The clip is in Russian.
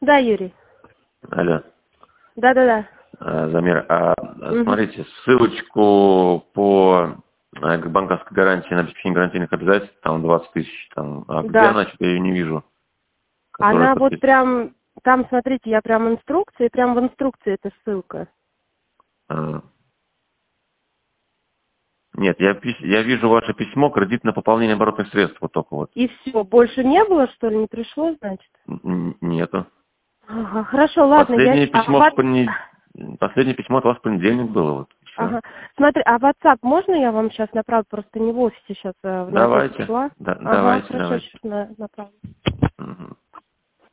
Да, Юрий. Алло. Да. Замир, смотрите, ссылочку по к банковской гарантии на обеспечение гарантийных обязательств, там 20 тысяч, там, где Да. она, что-то я ее не вижу. Она вот прям, там, смотрите, я прям инструкции, прям в инструкции эта ссылка. Нет, я вижу ваше письмо, кредит на пополнение оборотных средств, вот только вот. И все, больше не было, что ли, не пришло, значит? Нету. Ага, хорошо, ладно, Последнее письмо от вас в понедельник было, вот. Ага. Смотри, а WhatsApp можно я вам сейчас направлю? Просто не в офисе сейчас в начале Давайте, числа. Ага, давайте. хорошо, сейчас направлю. Угу.